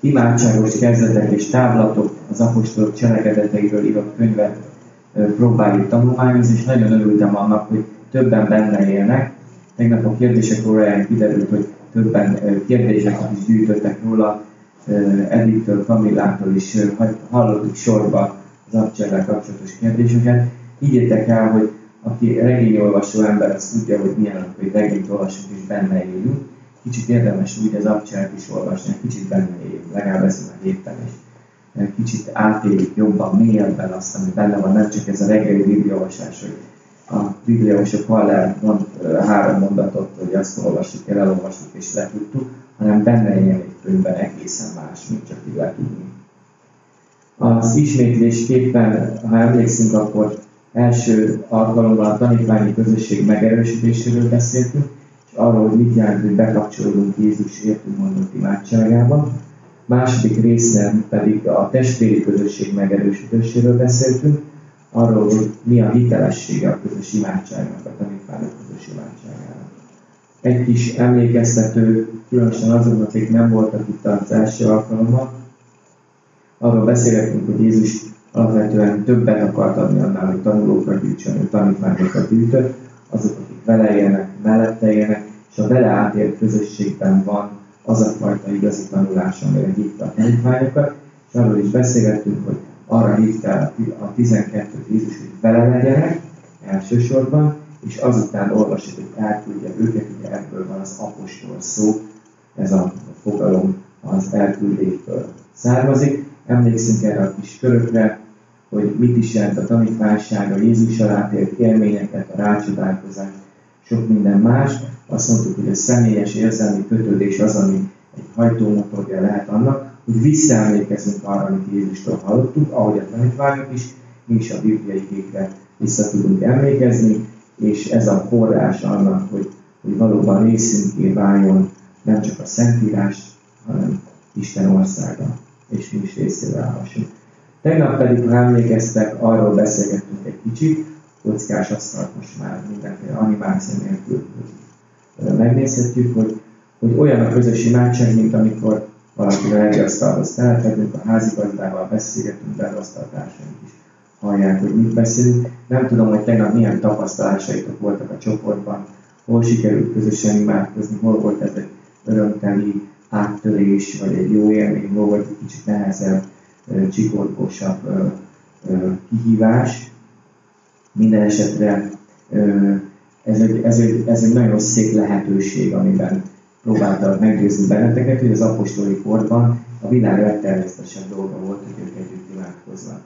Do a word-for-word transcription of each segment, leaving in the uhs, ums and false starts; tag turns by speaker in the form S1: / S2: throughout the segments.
S1: imádságos kezdetek és távlatok, az apostolok cselekedeteiről írott könyvet próbáljuk tanulmányozni, és nagyon örültem annak, hogy többen benne élnek. Tegnap a kérdések óráján kiderült, hogy többen kérdéseket is gyűjtöttek róla, Edittől, Kamillától is hallottuk sorba az abcserrel kapcsolatos kérdéseket. Higgyétek el, hogy aki regényolvasó ember, az tudja, hogy milyen, hogy regényt olvasunk és benne élünk. Kicsit érdemes úgy az abcsert is olvasni, kicsit benne élünk, legalább ezen a héten is. Kicsit átéljük jobban, mélyebben azt, ami benne van, nem csak ez a reggeli bibliaolvasás, hogy a bibliaolvasók hall el mond, három mondatot, hogy azt olvassuk el, elolvassuk és letudtuk, hanem benne élni egy könyvben egészen más, mint csak így letudni. Az ismétlésképpen, ha emlékszünk, akkor első alkalommal a tanítványi közösség megerősítéséről beszéltünk, és arról, hogy mit jelent, hogy bekapcsolódunk Jézus értünk mondott imádságába. Második részben pedig a testvéri közösség megerősítéséről beszéltünk, arról, hogy mi a hitelessége a közös imádságnak, a tanítványok közös imádságának. Egy kis emlékeztető, különösen azoknak, akik nem voltak itt az első alkalommal, arról beszélgetünk, hogy Jézus alapvetően többet akart adni annál, hogy tanulókat gyűjtsön, hogy tanítványokat gyűjtött, azok, akik vele élnek, mellette élnek, és a vele átért közösségben van az a fajta igazi tanulás, amire hívta a tanítványokat, és arról is beszélgettünk, hogy arra hívta a tizenkettőt Jézus, hogy vele legyenek elsősorban, és azután olvasjuk, hogy elküldje őket, ugye ebből van az apostol szó, ez a fogalom az elküldésből származik. Emlékszünk erre a kis körökre, hogy mit is jelent a tanítványság, a Jézussal átért élményeket, a rácsodálkozás, sok minden más. Azt mondtuk, hogy a személyes érzelmi kötődés az, ami egy hajtómotorja lehet annak, hogy visszaemlékezünk arra, amit Jézustól hallottuk, ahogy a tanítványok is, mi is a bibliai igékre vissza tudunk emlékezni, és ez a forrás annak, hogy, hogy valóban részünké váljon nem csak a Szentírás, hanem Isten országa, és mi is részével állhassunk. Tegnap pedig, ha emlékeztek, arról beszélgettünk egy kicsit, kockás asztalt most már mindenféle animáció nélkül megnézhetjük, hogy, hogy olyan a közös imádság, mint amikor valakivel egy asztalhoz telepedünk, a házigazdával beszélgetünk, beasztaltársaink is hallják, hogy mit beszélünk. Nem tudom, hogy tegnap milyen tapasztalásaitok voltak a csoportban, hol sikerült közösen imádkozni, hol volt ez egy örömteli áttörés, vagy egy jó élmény, hol volt egy kicsit nehezebb, csikorgósabb kihívás. Minden esetre ez egy, ez, egy, ez egy nagyon szép lehetőség, amiben próbáltak meggyőzni benneteket, hogy az apostoli korban a világ legtermészetesebb dolga volt, hogy ők együtt imádkoznak.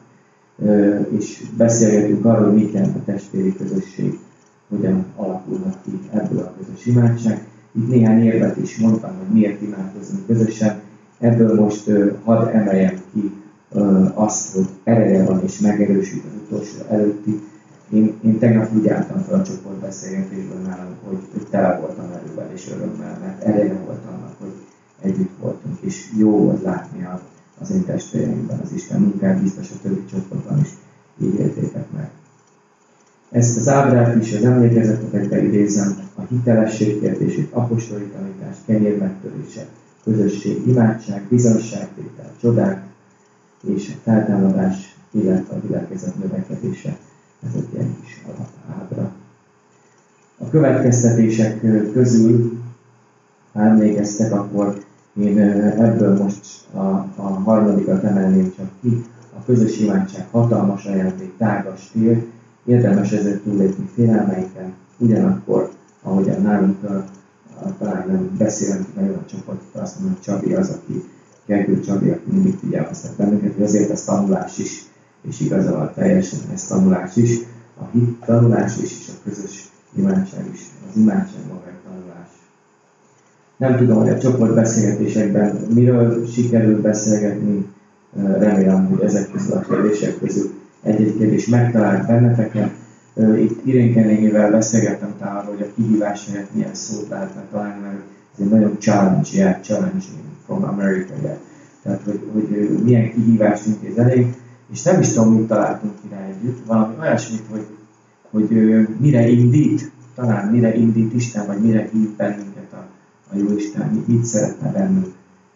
S1: És beszélgetünk arról, hogy mit jelent a testvéri közösség, hogyan alakulnak ki ebből a közös imádság. Itt néhány érvet is mondtam, hogy miért imádkozunk közösen. Ebből most uh, hadd emeljem ki uh, azt, hogy ereje van és megerősít az utolsó előtti. Én, én tegnap úgy álltam fel a csoportbeszélgetésből nálam, hogy, hogy tele voltam erővel és örömmel, mert ereje volt annak, hogy együtt voltunk, és jó volt látni a, az én testvéreimben az Isten munkát, biztos a többi csoportban is így éltétek meg. Ezt az ábrát is az emlékezetekbe idézem, a hitelesség kérdését, apostoli tanítás, kenyér megtörése, közösség, imádság, bizonságtétel, csodák és a feltámadás, illetve a gyülekezet növekedése. Ez egy ilyen kis alatábra. A következtetések közül, ha emlékeztek, akkor én ebből most a, a harmadikat emelném csak ki. A közös imádság hatalmas ajándék, tágas tér, érdemes ezért túllépni félelmeinken, ugyanakkor, ahogyan nálunk talán nem beszélünk nagyon a csapatot, azt mondom, hogy Csabi az, aki, Gergő Csabi, aki mindig figyelmeztet bennünket, hogy azért ez tanulás is, és igazából teljesen ez tanulás is, a hit tanulás is, és a közös imádság is, az imádság maga egy tanulás. Nem tudom, hogy a csoportbeszélgetésekben miről sikerül beszélgetni, remélem, hogy ezek közül a kérdések közül egy-egy kérdés megtalált benneteket. Itt Irénke nénivel beszélgettem talán, hogy a kihívás helyett milyen szót lehetne találni, mert ez egy nagyon challenge, yeah, challenging from America, yeah. Tehát, hogy, hogy milyen kihívást intéz elénk, és nem is tudom, mit találtunk ki rá együtt, valami olyasmit, hogy, hogy mire indít, talán mire indít Isten, vagy mire hív bennünket a, a Jóisten, mit szeretne bennünk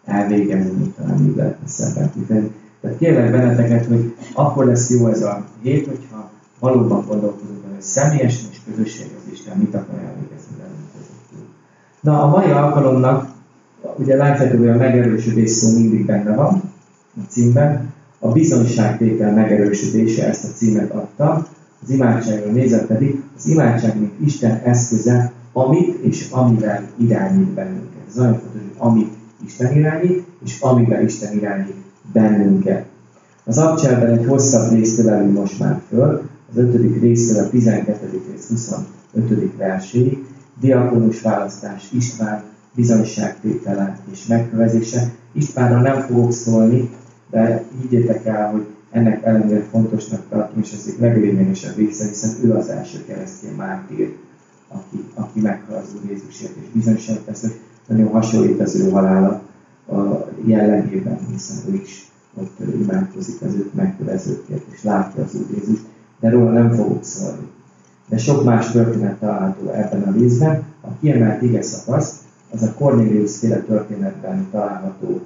S1: elvégezni, talán így lehetne szebben kifejezni. Tehát kérlek benneteket, hogy akkor lesz jó ez a hét, hogyha valóban gondolkozunk, hogy személyes és közösség az Isten mit akar elvégezni velünk közöttünk. Na, a mai alkalomnak, ugye látjátok, hogy a megerősödés szó mindig benne van a címben, a bizonyságtétel megerősödése, ezt a címet adta, az imádságról nézve pedig, az imádság mint Isten eszköze, amit és amivel irányít bennünket. Ez nagyon fontos, hogy amit Isten irányít, és amivel Isten irányít bennünket. Az abcselben egy hosszabb részt ölelünk most már föl, az ötödik résztől a tizenkettedik rész huszonötödik verséig, diakonus választás, István bizonyságtétele és megkövezése. Istvánra nem fogok szólni, de higgyétek el, hogy ennek ellenére fontosnak tartom, és ez egy leglényegesebb része, hiszen ő az első keresztény mártír, aki, aki meghal az Úr Jézusért, és bizonyságot tesz, hogy nagyon hasonlít az ő halála a jellegében, hiszen ő is ott imádkozik az őt megkövezőkért, és látja az Úr Jézust, de róla nem fogok szólni. De sok más történet található ebben a részben. A kiemelt ige szakasz, az a Kornéliusz-féle történetben található,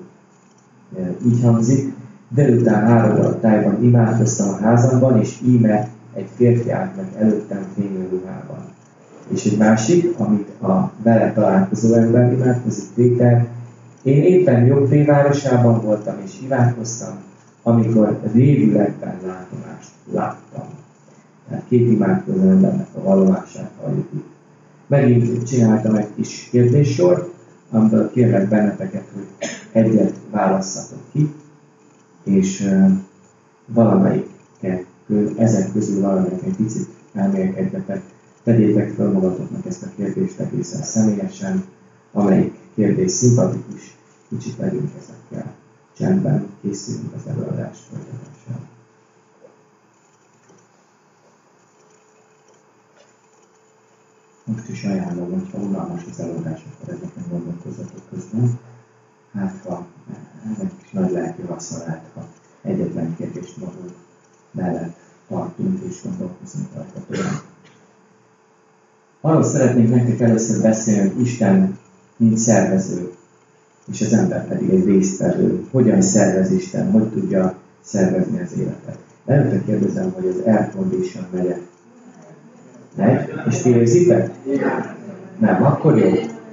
S1: így hangzik: délután három óra tájban imádkoztam a házamban, és íme egy férfi állt meg előttem fénylő ruhában. És egy másik, amit a vele találkozó ember imádkozik, Péter: én éppen Jobbé városában voltam és imádkoztam, amikor révületben látomást láttam. Tehát két imádkozó embernek a vallomását halljuk itt. Megint csináltam egy kis kérdéssort, amiből kérlek benneteket, hogy egyet válasszatok ki, és uh, valamelyikkel, ezek közül valamelyik egy picit elmélkedjetek, tegyétek fel magatoknak ezt a kérdést egészen személyesen, amelyik kérdés szimpatikus, kicsit legyünk ezekkel. Csendben készülünk az előadás folytatására. Most is ajánlom, hogyha unalmas az előadás, akkor ezeken gondolkozzatok közben. Hát, ha ennek is nagy lelki haszna lehet, ha egyetlen kérdést magunk mellett tartunk és gondolkozunk rajta tovább. Arról szeretnék nektek először beszélni, hogy Isten mint szervező, és az ember pedig egy résztvevő. Hogyan szervez Isten, hogy tudja szervezni az életet. Előtte kérdezem, hogy az air condition megye. Megy? És ti érzitek? Nem, akkor jó.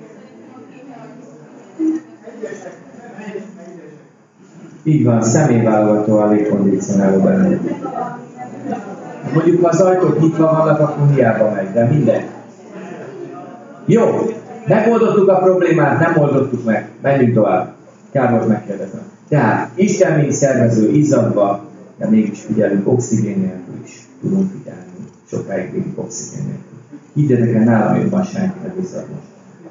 S1: Így van, személyválogató a légkondicionáló benne. Mondjuk, ha az ajtók nyitva vannak, akkor hiába megy, de minden. Jó, megoldottuk a problémát, nem oldottuk meg. Menjünk tovább. Kár volt megkérdezem. Tehát, Isten mint szervező izzadva, de mégis figyelünk, oxigén nélkül is tudunk figyelni. Sokáig végig oxigén nélkül. Higgyetek el, nálam jobban senki nem izzad most.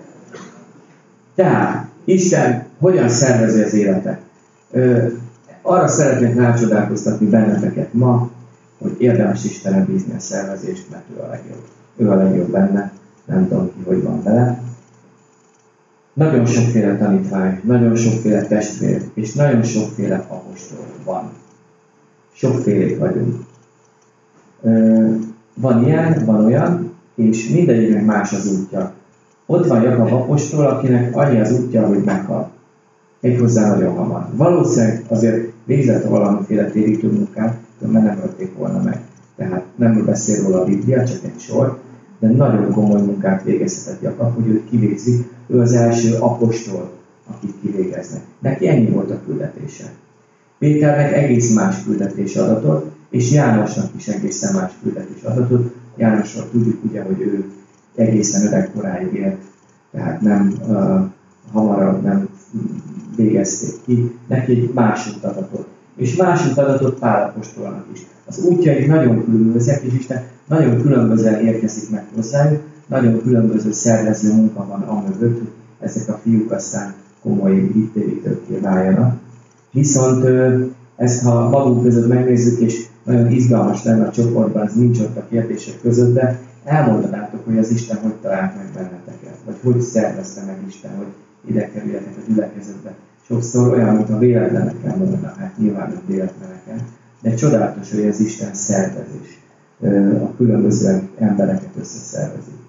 S1: Tehát, Isten hogyan szervezi az életet? Ö, arra szeretnék rácsodálkoztatni benneteket ma, hogy érdemes Istenre bízni a szervezést, mert ő a legjobb. Ő a legjobb benne, nem tudom ki, hogy van vele. Nagyon sokféle tanítvány, nagyon sokféle testvér, és nagyon sokféle apostol van. Sokfélét vagyunk. Ö, van ilyen, van olyan, és mindegyiknek más az útja. Ott van Jakab apostol, akinek annyi az útja, hogy meghal. Méghozzá nagyon hamar. Valószínűleg azért végzett valamiféle térítő munkát, mert nem ölték volna meg. Tehát nem beszél róla a Biblia, csak egy sor, de nagyon komoly munkát végezhetett Jakab, hogy őt kivégzik. Ő az első apostol, akit kivégeznek. Neki ennyi volt a küldetése. Péternek egész más küldetés adatot, és Jánosnak is egészen más küldetés adatot. Jánosról tudjuk ugye, hogy ő egészen öregkoráig élt, tehát nem uh, hamarabb nem végezték ki, neki egy más adatot. És más adatot Pál apostolnak is. Az útjaik nagyon különbözőek, és Isten nagyon különbözően érkezik meg hozzájuk, nagyon különböző szervező munka van amögött, hogy ezek a fiúk aztán komoly hittérítőkké váljanak. Viszont ezt, ha magunk között megnézzük, és nagyon izgalmas lenne a csoportban, ez nincs ott a kérdések között, de elmondanátok, hogy az Isten hogy talált meg benneteket, vagy hogy szervezte meg Isten, hogy ide kerüljetek a gyülekezetbe. Sokszor olyan, mint a véletlenekkel mondanak, hát nyilván nem véletlenekkel, de csodálatos, hogy az Isten szervezés a különböző embereket összeszervezi.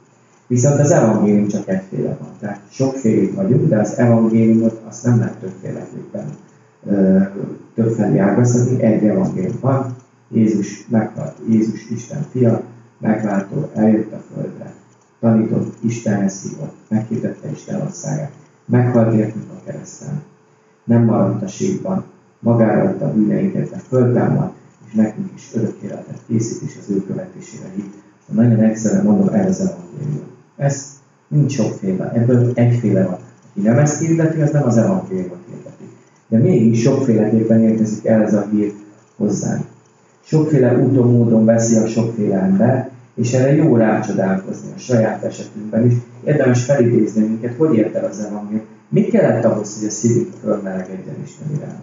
S1: Viszont az evangélium csak egyféle van. Tehát sokfélék vagyunk, de az evangéliumot azt nem lehet többféleképpen többfelé ágaztatni. Egy evangélium van, Jézus meghalt, Jézus Isten fia, megváltó, eljött a földre, tanított, Istenhez hívott, meghirdette Isten országát, meghalt értünk a kereszten, nem maradt a sírban, magára adta a bűneinket, de föltámad, és nekünk is örök életet készít, és az ő követésére hív. Nagyon egyszerűen mondom, ez az evangélium. Ez nincs sokféle, ebből egyféle van. Aki nem ezt hirdeti, az nem az evangéliumot hirdeti. De mégis sokféleképpen érkezik el ez a hír hozzánk. Sokféle úton, módon veszi a sokféle ember, és erre jó rácsodálkozni a saját esetünkben is. Érdemes felidézni minket, hogy ért el az evangélium. Mit kellett ahhoz, hogy a szívünk fölmelegedjen Isten iránt?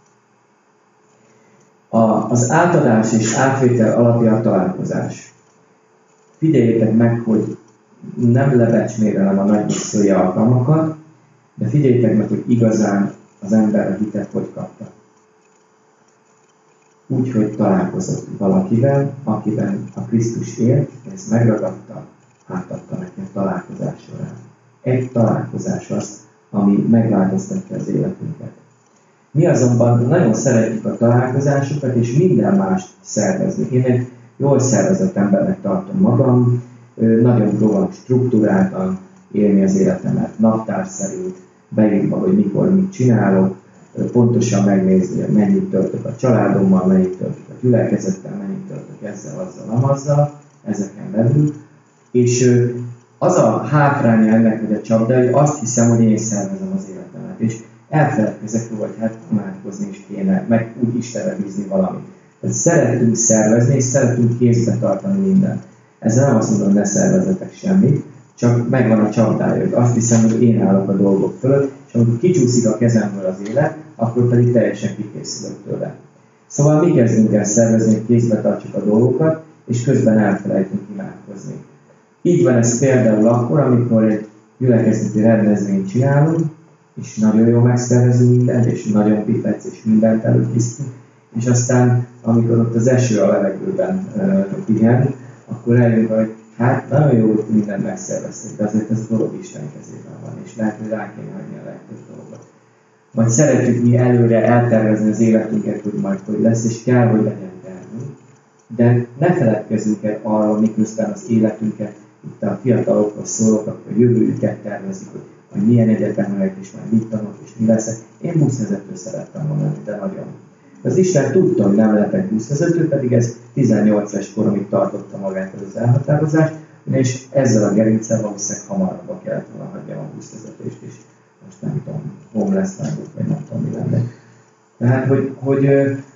S1: A, az átadás és átvétel alapja a találkozás. Figyeljétek meg, hogy nem lebecsmérelem a nagy visszői alkalmakat, de figyeljétek meg, hogy igazán az ember a hitet hogy kapta. Úgy, hogy találkozott valakivel, akiben a Krisztus élt, ezt megragadta, átadta neki a találkozás során. Egy találkozás az, ami megváltoztatja az életünket. Mi azonban nagyon szeretjük a találkozásokat, és minden mást szervezni. Én egy jól szervezett embernek tartom magam, nagyon próbálom struktúráltan élni az életemet, naptárszerűt, beírva, hogy mikor mit csinálok, pontosan megnézni, hogy mennyit töltök a családommal, mennyit töltök a gyülekezettel, mennyit töltök ezzel, azzal, amazzal, ezeken belül. És az a hátránya ennek, hogy a csapda, hogy azt hiszem, hogy én szervezem az életemet, és elfeledkezek róla, hogy hát imádkozni is kéne, meg úgy Istenre bízni valamit. Tehát szeretünk szervezni, és szeretünk kézbe tartani mindent. Ezzel nem azt mondom, hogy ne szervezzetek semmit, csak megvan a csapdája, hogy azt hiszem, hogy én állok a dolgok fölött, és amikor kicsúszik a kezemből az élet, akkor pedig teljesen kikészülök tőle. Szóval mi kezdünk el szervezni, hogy kézbe tartsuk a dolgokat, és közben elfelejtünk imádkozni. Így van ez például akkor, amikor egy gyülekezeti rendezvényt csinálunk, és nagyon jól megszervezünk mindent, és nagyon pipec, és mindent előkészítünk, és aztán, amikor ott az eső a levegőben uh, pihen, akkor eljön, hogy hát nagyon jó, hogy mindent megszervezték, de azért ez a dolog Isten kezében van, és lehet, hogy rá kéne hagyni a legtöbb dolgot. Vagy szeretjük mi előre eltervezni az életünket, hogy majd hogy lesz, és kell, hogy legyen tervünk. De ne feledkezzünk el arról, miközben az életünket, itt a fiatalokhoz szólok, akkor a jövőjüket tervezik, hogy majd milyen egyetemre és majd mit tanulok, és mi leszek. Én buszvezető szerettem volna, de nagyon. Az Isten tudta, hogy nem lehetek buszvezető, pedig ez tizennyolc éves koromig tartotta magát az elhatározást, és ezzel a gerincsel valószínűleg hamarabb kellett volna hagyjam a buszvezetést, és most nem tudom, homeless vágok, vagy nem tudom, mi lenne. Tehát, hogy, hogy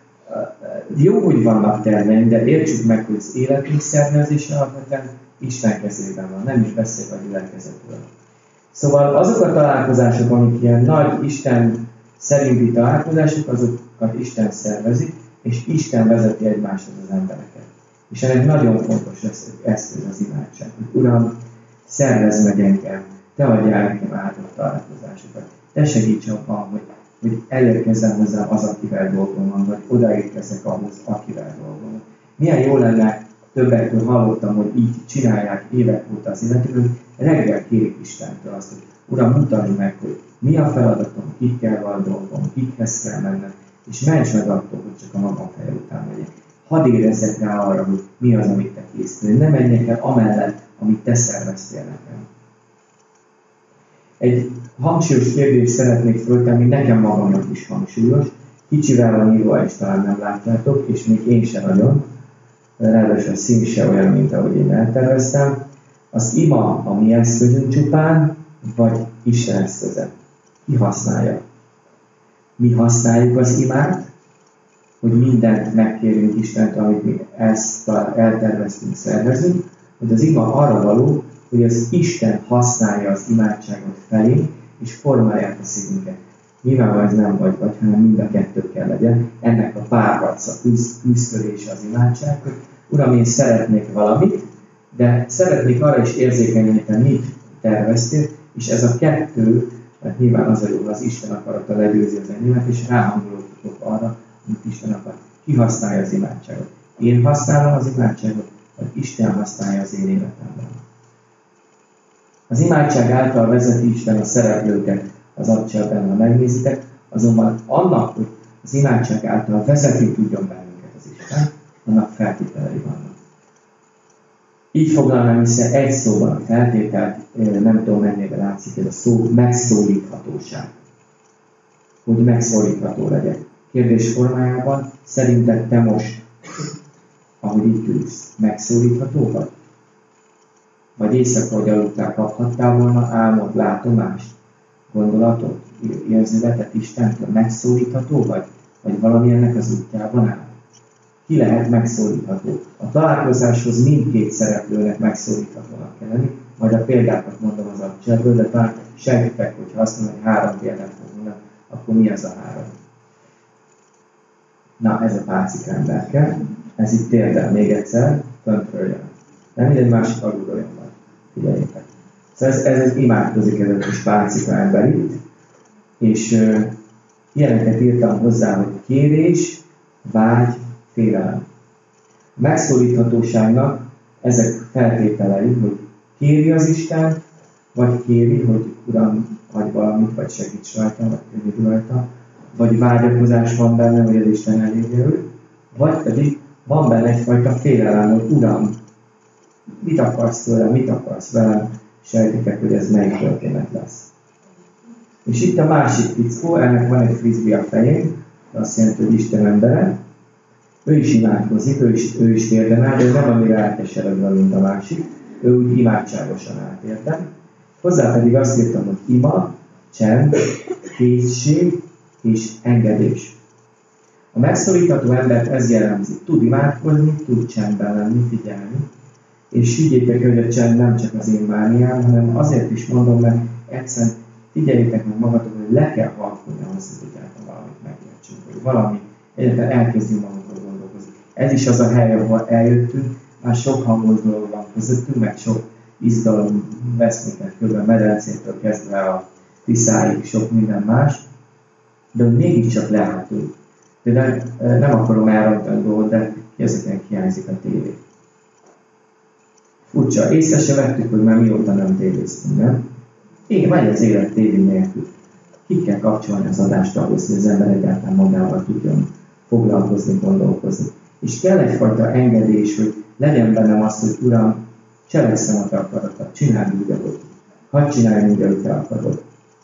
S1: jó, hogy vannak terveink, de értsük meg, hogy az életünk szervezése alapvetően Isten kezében van, nem is beszélve a gyülekezetről. Szóval azok a találkozások, amik ilyen nagy Isten szerinti találkozások, azokat Isten szervezik, és Isten vezeti egymáshoz az embereket. És ennek nagyon fontos eszköz az imádság. Uram, szervezz meg engem, te adjál nekem áldott találkozásokat. Te segíts abban, hogy, hogy elérkezzem hozzám az, akivel dolgom van, vagy odaérkezzek ahhoz, akivel dolgom van. Milyen jó lenne, többektől hallottam, hogy így csinálják évek óta az életükön, reggel kérik Istentől azt, hogy Uram, mutasd meg, hogy mi a feladatom, kikkel van dolgom, kikhez kell mennem, és ments meg attól, hogy csak a magam feje után megyek. Hadd érezzek rá arra, hogy mi az, amit te készítél. Ne menjek el amellett, amit te szerveztél nekem. Egy hangsúlyos kérdést szeretnék föltenni, nekem magamnak is hangsúlyos. Kicsivel van írva, és talán nem látjátok, és még én sem nagyon. Ráadásul a szín se olyan, mint ahogy én elterveztem. Az ima a mi eszközünk csupán, vagy Isten eszköze. Ki használja? Mi használjuk az imát, hogy mindent megkérjünk Istent, amit mi ezt elterveztünk, szervezünk, hogy az ima arra való, hogy az Isten használja az imádságot felé, és formálják a szívünket. Nyilvánvalóan ez nem vagy, vagy, hanem mind a kettő kell legyen. Ennek a párharca, küzdködése az imádság, hogy Uram, én szeretnék valamit, de szeretnék arra is érzékelni, hogy te mit terveztél, és ez a kettő, mert nyilván az a jó, az Isten akarata legyőzi az enyémet, és ráhangolódhatok arra, amit Isten akar. Ki használja az imádságot? Én használom az imádságot, vagy Isten használja az én életemben. Az imádság által vezeti Isten a szereplőket az adcselben, ha megnézitek, azonban annak, hogy az imádság által vezetni tudjon bennünket az Isten, annak feltételei vannak. Így foglalnám össze egy szóban a feltételt, nem tudom mennyire látszik ez a szó, megszólíthatóság. Hogy megszólítható legyek. Kérdés formájában, szerinted te most, ahogy itt ülsz, megszólítható vagy? Vagy éjszaka, hogy aludtál, kaphattál volna álmot, látomást, gondolatot, érzületet Istentől, megszólítható vagy? Vagy valami ennek az útjában áll? Ki lehet megszólítható? A találkozáshoz mindkét szereplőnek megszólíthatónak kell lenni, majd a példákat mondom az abcselből, de talán sejtitek, hogyha azt mondom, hogy három példát fogunk, akkor mi az a három? Na, ez a pácika emberke, ez itt térdel még egyszer, föntről jön. Nem egy másik alulról jön majd. Figyeljétek. Szóval ez, ez, ez imádkozik ez a kis pácika ember itt, és uh, ilyeneket írtam hozzá, hogy kérés, vágy, félelem. A megszólíthatóságnak ezek feltételei, hogy kéri az Isten, vagy kéri, hogy Uram, adj valamit, vagy segíts rajta, vagy könyörülj rajta, vagy vágyakozás van benne, hogy az Isten elérje őt, vagy pedig van benne egyfajta félelem, hogy Uram, mit akarsz tőlem, mit akarsz velem, sejtitek, hogy ez melyik történet lesz. És itt a másik fickó, ennek van egy frisbee a fején, azt jelenti, hogy Isten embere, ő is imádkozik, ő is, ő is térdemel, de ő nem annyira elkeseredve, mint a másik, ő úgy imádságosan átérdem. Hozzá pedig azt írtam, hogy ima, csend, készség és engedés. A megszólítható embert ez jellemzi. Tud imádkozni, tud csendben lenni, figyelni. És higgyétek, hogy a csend nem csak az én mániám, hanem azért is mondom, mert egyszerűen figyeljétek meg magatok, hogy le kell halkulni ahhoz, hogy egyáltalán valamit megértsünk, hogy valami egyáltalán elkezdjünk magunkról gondolkozni. Ez is az a hely, ahol eljöttünk, már sok hangos dolog van közöttünk, meg sok izgalom vesz minket kb. Medencétől kezdve a Tiszáig, sok minden más, de mégiscsak leálltunk. Például nem akarom elrontani dolgot, de ki az, akinek hiányzik a tévé. Furcsa, észre se vettük, hogy már mióta nem tévéztünk, nem? Igen, megy az élet tévé nélkül. Ki kell kapcsolni az adást ahhoz, hogy az ember egyáltalán magával tudjon foglalkozni, gondolkozni. És kell egyfajta engedés, hogy legyen bennem az, hogy Uram, cselekszem a te akaratot, csináld úgy, ahogy. Hadd csinálj úgy, ahogy te akarod.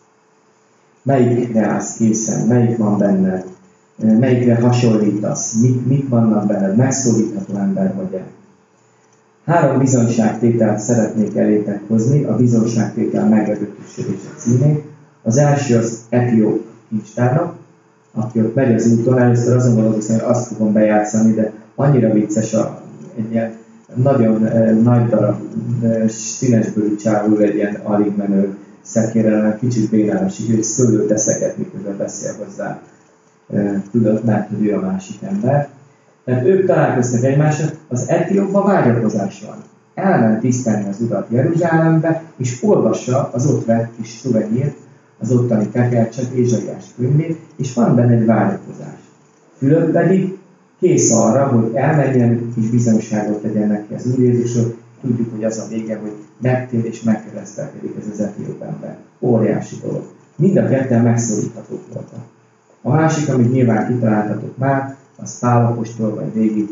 S1: Melyikre állsz készen, melyik van benned, melyikre hasonlítasz, mik, mik vannak benned, megszólítható ember vagy-e. Három bizonyságtételt szeretnék elétek hozni, a bizonyságtétel meglehetősége címén. Az első az etióp kincstárnok, aki ott megy az úton, először azon gondolkozom, hogy azt fogom bejátszani, de annyira vicces, a, egy ilyen nagyon eh, nagy darab eh, színesbőrű csávul egy ilyen alig menő szekérrel, kicsit bénára sikerült szőlőt eszeget, miközben beszél hozzá. Eh, tudod, mert hogy ő a másik ember. Tehát ők találkoztak egymással, az etiópban vágyakozás van. Elment tisztelni az urat Jeruzsálembe, és olvassa az ott vett kis szuvenyírt, az ottani tekercset, Ézsaiás könyvét, és van benne egy vágyakozás. Fülöp pedig kész arra, hogy elmenjen, és bizonyságot tegyen neki az Úr Jézusról. Tudjuk, hogy az a vége, hogy megtér és megkeresztelkedik ez az etióp ember. Óriási dolog. Mind a ketten megszólíthatók voltak. A másik, amit nyilván kitaláltatok már, az Pál apostol, vagy régi,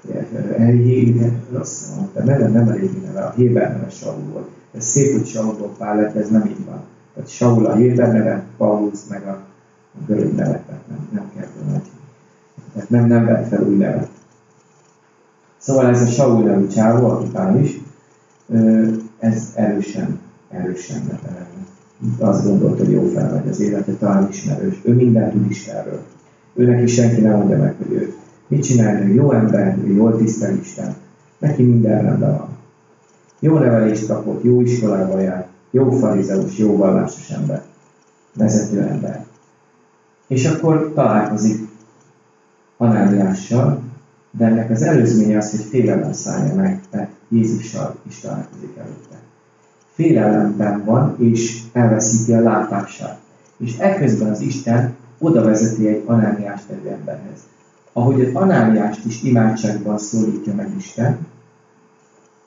S1: rossz mondta, neve, nem a régi neve, a Héber neve Saul volt. Ez szép, hogy Saulból Pál lett, ez nem így van. Tehát Saul a Héber neve, Paulus meg a görög neve, tehát nem, nem kell volna. Tehát nem, nem vett fel új nevet. Szóval ez a Saul nevű csávó, aki Pál is, ez erősen, erősen azt gondolt, hogy jó fel vagy az élete, talán ismerős. Ő mindent tud Istenről. Ő neki senki nem mondja meg, hogy ő mit csinál, ő jó ember, ő jól tisztel Isten. Neki minden rendben van. Jó nevelést kapott, jó iskolába jár, jó farizeus, jó vallásos ember. Vezető ember. És akkor találkozik Anániással, de ennek az előzménye az, hogy félelem szállja meg, mert Jézussal is találkozik előtte. Félelemben van, és elveszíti a látását. És ekközben az Isten oda vezeti egy Anániást egy emberhez. Ahogy az Anániást is imádságban szólítja meg Isten,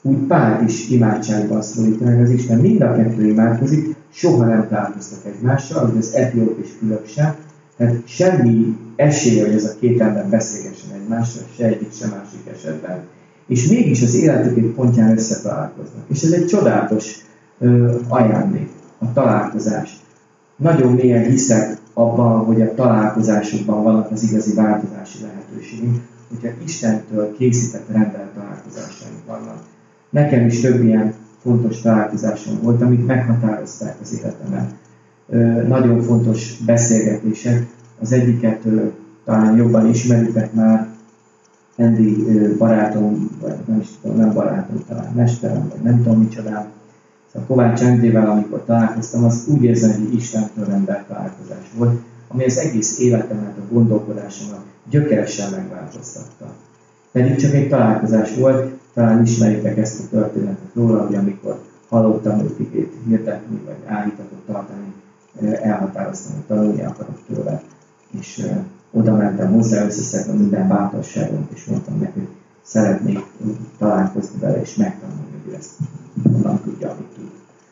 S1: úgy Pált is imádságban szólít meg az Isten. Mind a kettő imádkozik, soha nem találkoztak egymással, hogy az etióp és fülöp sem. Tehát semmi esélye, hogy ez a két ember beszélgessen egymással, se egyik, se másik esetben. És mégis az életük egy pontján összetalálkoznak. És ez egy csodálatos ö, ajándék, a találkozás. Nagyon mélyen hiszek abban, hogy a találkozásokban vannak az igazi változási lehetőségünk, hogyha Istentől készített rendelt találkozásaink vannak. Nekem is több ilyen fontos találkozásom volt, amik meghatározták az életemet. Ö, nagyon fontos beszélgetések. Az egyiket ö, talán jobban ismeritek már, Andy ö, barátom, vagy nem is tudom, nem barátom, talán mesterem, vagy nem tudom micsodám. Szóval Kovács Endrével, amikor találkoztam, az úgy érzem, hogy Istentől rendelt találkozás volt, ami az egész életemet, a gondolkodásomat gyökeresen megváltoztatta. Pedig csak egy találkozás volt, talán ismeritek ezt a történetet róla, hogy amikor hallottam őt igét hirdetni, vagy állítatot tartani, elhatároztam, hogy tanulni akarok tőle. És uh, oda mentem hozzá, összeszedtem minden bátorságomat, és mondtam neki, hogy szeretnék találkozni vele, és megtanulni, hogy ezt onnan tudja, amit tud.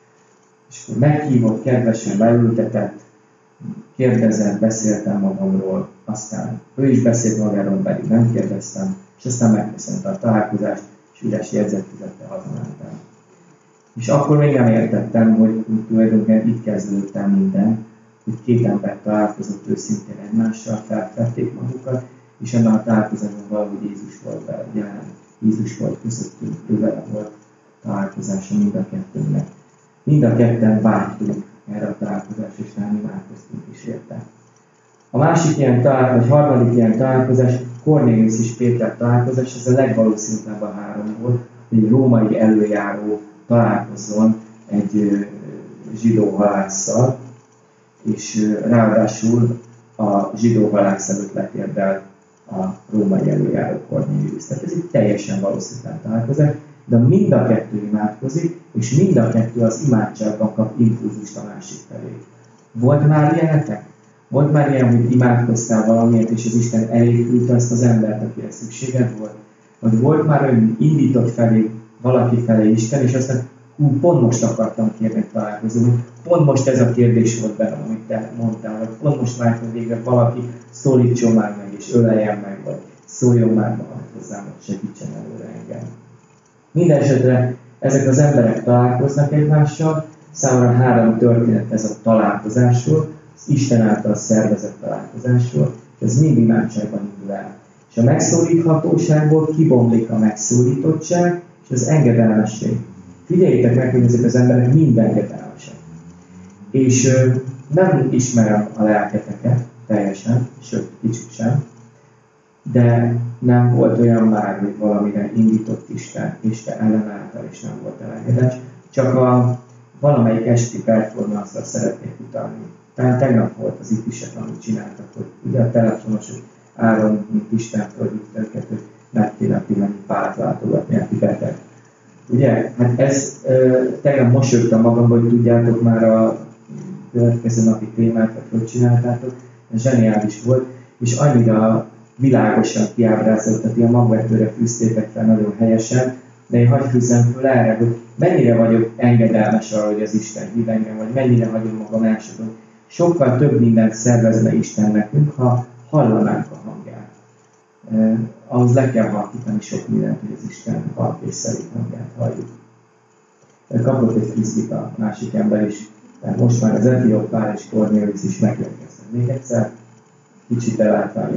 S1: És akkor meghívott, kedvesen beültetett, kérdezett, beszéltem magamról, aztán ő is beszélt magáról, pedig nem kérdeztem, és aztán megköszönte a találkozást, és üres jegyzetfüzettel hazamentem. És akkor még nem értettem, hogy tulajdonképpen itt kezdődött el minden, hogy két ember találkozott őszintén egymással, feltették magukat, és ennek a találkozásban valahogy Jézus volt vele, jelen. Jézus volt közöttünk, ő vele volt találkozása mind a kettőnknek. Mind a ketten vágytunk erre a találkozásra, és nem imádkoztunk is érte. A másik ilyen találkozás, vagy harmadik ilyen találkozás, Kornéliusz és Péter találkozás, ez a legvalószínűbb a három volt, hogy egy római előjáró találkozzon egy zsidó halásszal, és ráadásul a zsidó halász előtt letérdelt a római előjáró Kornéliusz. Tehát ez egy teljesen valószínűtlen találkozás, de mind a kettő imádkozik, és mind a kettő az imádságban kap impulzust a másik felé. Volt már ilyenetek? Volt már ilyen, hogy imádkoztál valamiért, és az Isten elé küldte azt az embert, akire szükséged volt? Vagy volt már olyan, indított felé valaki felé Isten, és azt mondta, hú, pont most akartam kérni, hogy találkozunk. Pont most ez a kérdés volt bennem, amit te mondtál, vagy pont most vártam végre, valaki szólítson már meg, és öleljen meg, vagy szóljon már valamit hozzám, hogy segítsen előre engem. Mindenesetre ezek az emberek találkoznak egymással, számomra három történet ez a találkozásról, az Isten által szervezett találkozásról, és ez mind imádságban indul el. És a megszólíthatóságból kibomlik a megszólítottság, és az engedelmesség. Figyeljétek meg, hogy ezek az emberek mind engedelmesek. És ö, nem ismerem a lelketeket teljesen, sőt, kicsit sem, de nem volt olyan már, hogy valamire indított Isten, és te ellenálltál, és nem volt elengedés. Csak a valamelyik esti performance-ra szeretnék utalni. Tehát tegnap volt az ifjúság, amit csináltak, hogy ugye a telefonosok Áron, mint Isten fölhívta őket, hogy meg kéne pihenni Pált látogatni a Tibetet. Ugye? Hát ez e, tegnap mosolyogtam magamban, hogy tudjátok már a következő napi témát, vagy hogy csináltátok. Ez zseniális volt, és annyira világosan kiábrázoltati, a magvetőre fűztétek fel nagyon helyesen, de én hadd fűzzem föl erre, hogy mennyire vagyok engedelmes arra, hogy az Isten hív engem, vagy mennyire hagyom magam elsodon. Sokkal több mindent szervezne Isten nekünk, ha hallanánk a hangját. Eh, ahhoz le kell halkítani sok mindent, hogy az Isten halk és szerint hangját halljuk. Kapott egy frizbit a másik ember is, tehát most már az Etióp Pál és Kornéliusz is megérkeztek. Még egyszer, kicsit elálltványos.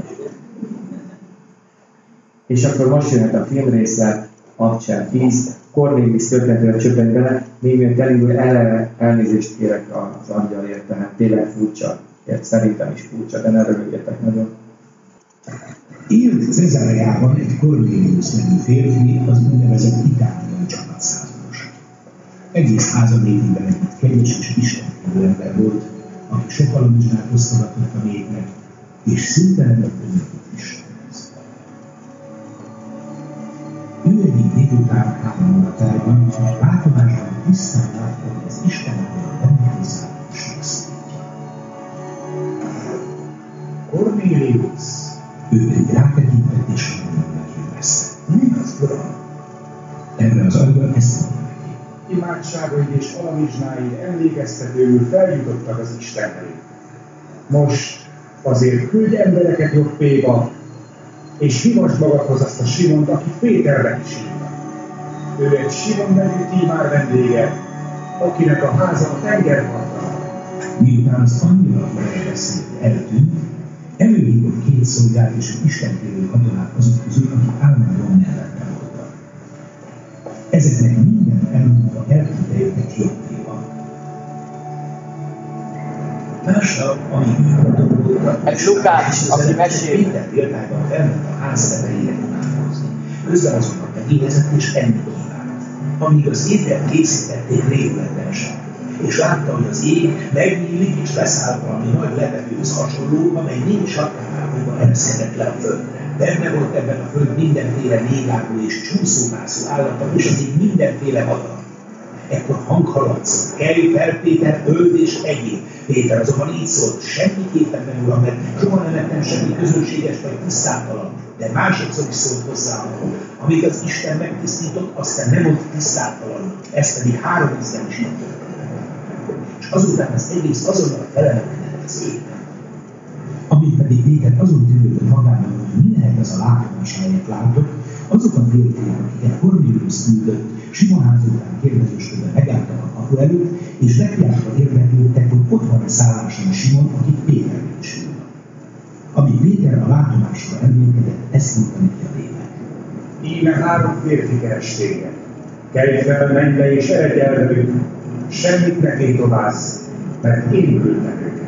S1: És akkor most jöhet a filmrészlet, Abcsel tíz, Kornéliusz történetére csöppent bele, még miért elindul, el, elnézést kérek az angyalért, tehát tényleg furcsa, szerintem is furcsa, de ne rögögjetek nagyon.
S2: Élt Cezáreában egy Kornéliusz nevű férfi, az úgynevezett itáliai csapatszázados. Egész házadékében egy kegyes és istenfélő ember volt, aki sok alamizsnát osztogatott a népnek, és szinte nem önökött Istenhez. Ő egyik délután három óra tájban, látomásban tisztán látta, hogy az Istenből a emberi szállásnak szólítja. Kornéliusz! Ő pedig rátekintett és mondani kérdezte. Mi az, uram? Erre az angyal imádságaid és alavizsnáid emlékeztetőül feljutottak az Isten elé. Most azért küldj embereket Jobbéba, és hívasd magadhoz azt a Simont, akit Péternek is hívnak. Ő egy Simon nevű tímár vendége, akinek a háza a tengerparton. Miután az angyal, akivel beszélt, eltűnt, előhívott két szolgát és egy istentélő katonát azok közül, akik állandóan mellette voltak. Ezeknek minden elmondva elküldte őket Jobbéba. Másnap, amíg nyugodtan voltak,
S1: egy Lukács, aki mesél.
S2: Minden példájban felment a ház tetejére imádkozni. Közben azonban megérezett és enni kívánt. Amíg az ételt készítették, rémület esett. És látta, hogy az ég megnyílik és leszáll valami nagy levegőhöz hasonló, amely nincs határában ereszkedett le a földre. Benne volt ebben a föld mindenféle négálló és csúszómászó állata, és az ég mindenféle madara. Ekkor hang hallatszott, kelj fel, Péter, öld és egyéb. Péter azonban így szólt, semmiképpen nem, uram, mert soha nem ettem semmi közönséges vagy tisztátalan. De másodszor is szólt hozzá, amíg az Isten megtisztított, aztán nem volt tisztátalan. Ezt pedig három ízben is mondta. És azután az egész azonnal felemelkedett az égbe. Amíg pedig Péter azon tűnődött magában, hogy mi lehet az a látomás, amelyet látott, azok a férfiak, akiket Kornélius küldött, Simon ház után kérdezősködve megálltak a kapu előtt, és bekiáltva érdeklődtek, hogy ott van a szálláson Simon, akit Péternek is hívnak. Amíg Péter a látomásra emlékedett, ezt mondta neki a lélek. Íme három férfi keres téged. Kelj fel, menj le és eredj el velük, semmit ne tétovázz, mert én küldtem őket.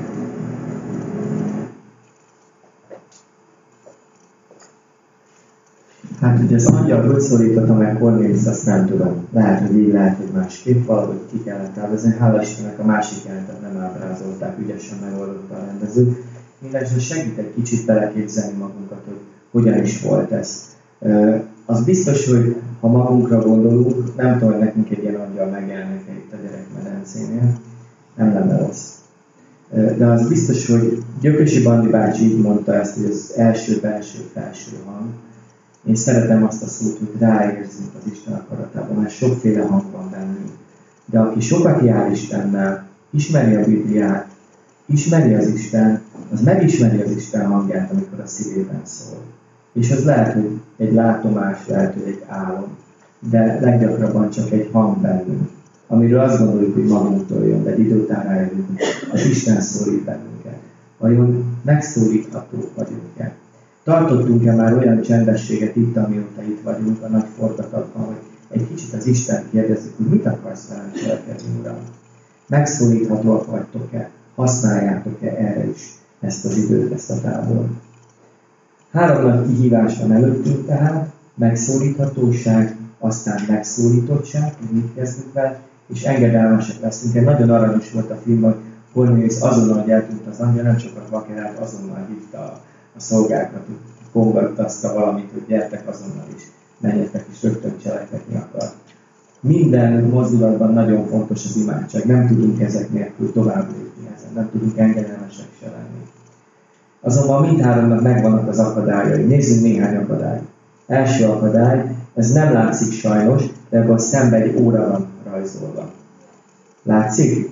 S1: Hát ugye az angyal hogy szólította meg Kornéliuszt, azt nem tudom. Lehet, hogy így, lehet, hogy másképp, valahogy ki kellett ábrázni. Hála Istennek a másik jelentet nem ábrázolták, ügyesen megoldotta a rendező. Mindenesetre segít egy kicsit beleképzelni magunkat, hogy hogyan is volt ez. Az biztos, hogy ha magunkra gondolunk, nem tudom, hogy nekünk egy ilyen angyal megjelennek itt a gyerekmedencénél, nem lenne rossz. De az biztos, hogy Gyökösi Bandi bácsi így mondta ezt, hogy az első, belső, felső hang. Én szeretem azt a szót, hogy ráérzünk az Isten akaratában, mert sokféle hang van bennünk. De aki sokat jár Istennel, ismeri a Bibliát, ismeri az Isten, az megismeri az Isten hangját, amikor a szívében szól. És az lehet, hogy egy látomás, lehet, hogy egy álom, de leggyakrabban csak egy hang bennünk, amiről azt gondoljuk, hogy magunktól jön, de idő után rájövünk, hogy az Isten szólít bennünket. Vajon megszólíthatók vagyunk-e? Tartottunk-e már olyan csendességet itt, amióta itt vagyunk a nagy forgatagban, hogy egy kicsit az Isten kérdezzük, hogy mit akarsz velem cselekedni, Uram? Megszólíthatóak vagytok-e? Használjátok-e erre is ezt az időt, ezt a tábort? Három nagy kihívás van előttünk tehát, megszólíthatóság, aztán megszólítottság, hogy mit kezdünk vele, és engedelmesek leszünk. Egy nagyon aranyos volt a film, hogy Kornélius azonnal, hogy eltűnt az angyal, nem sokat vakerát, azonnal hívta a, a szolgákat, hogy kongattaszta valamit, hogy gyertek azonnal is, menjetek is, rögtön cselekedni akar. Minden mozdulatban nagyon fontos az imádság, nem tudunk ezek nélkül tovább lépni ezen, nem tudunk engedelmesek se lenni. Azonban mindháromnak megvannak az akadályai. Nézzünk néhány akadályt. Első akadály, ez nem látszik sajnos, de ebben szemben egy óra van rajzolva. Látszik?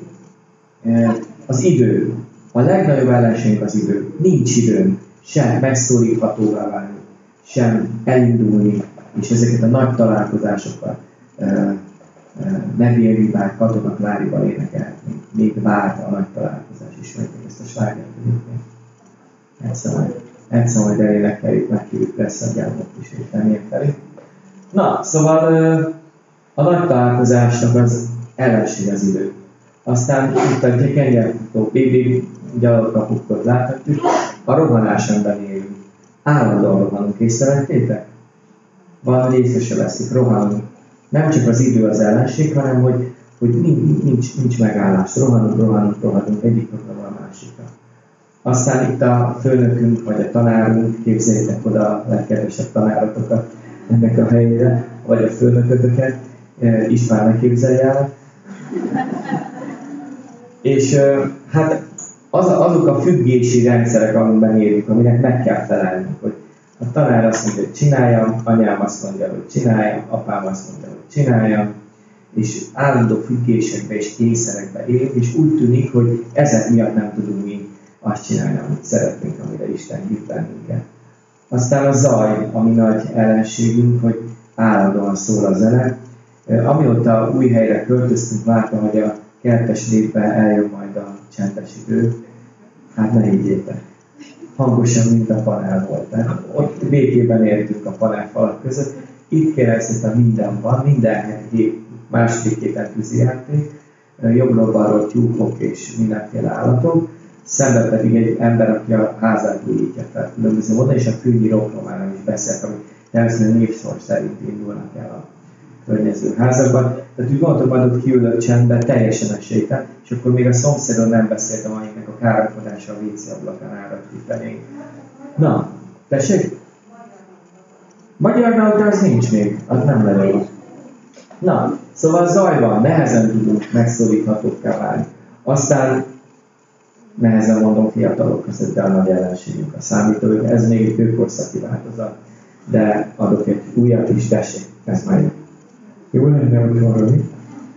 S1: Az idő. A legnagyobb ellenségünk az idő. Nincs időnk sem megszólíthatóvá válni, sem elindulni, és ezeket a nagy találkozásokat megélni, bár Katonat Lárival énekelhetnénk. Még vár a nagy találkozás. Ismerték ezt a slágert egyébként. Egyszer majd, egyszer majd elénekeljük, meghívjuk lesz a gyámot is, és nem felé. Na, szóval a nagy találkozásnak az ellenség az idő. Aztán itt a kengyelfutó bébi gyalogkapukkot láthatjuk, a rohanásomban élünk. Állandóan rohanunk, észrevettétek? Van, hogy észre se veszik, rohanunk. Nem csak az idő az ellenség, hanem hogy, hogy nincs, nincs, nincs megállás. Rohanunk, rohanunk, rohanunk egyik napra a másikra. Aztán itt a főnökünk, vagy a tanárunk, képzeljétek oda a legkedvesebb tanárotokat ennek a helyére, vagy a főnökötöket, István képzelje el. És hát az, azok a függési rendszerek, amiben élünk, aminek meg kell felelnünk, hogy a tanár azt mondja, hogy csináljam, anyám azt mondja, hogy csináljam, apám azt mondja, hogy csináljam, és állandó függésekbe és kényszerekbe élünk, és úgy tűnik, hogy ezek miatt nem tudunk mi azt csinálni, amit szeretnénk, amire Isten hív bennünket. Aztán a zaj, ami nagy ellenségünk, hogy állandóan szól a zene. Amióta új helyre költöztünk, látom, hogy a kertes népben eljön majd a csendes idő. Hát ne higgyétek. Hangosan, mint a panel volt. Tehát ott békében értünk a panelfalak között. Itt kérem szépen minden van, minden második héten tűzijáték, jobbról-balról tyúkok és mindenféle állatok, szemben pedig egy ember, aki a házát újítja fel különböző módon, és a fűnyi rokkromáról is beszélt, amik természetesen névsor szerint indulnak el a környező házakban. Tehát úgy gondoltam, majd ott kiülök csendben, teljesen esélytem, és akkor még a szomszédon nem beszéltem, amiknek a káromkodása a vécé ablakán árat. Na, tessék? Magyarban az nincs még, az nem lehető. Na, szóval zajban nehezen tudunk megszólíthatókká válni. Aztán nehezen mondom fiatalok között, de a nagy ellenségünk a számítógép. Ez még egy kőkorszaki változat, de adok egy újat is, tessék, ez már jó. Jó lenne, hogy valami.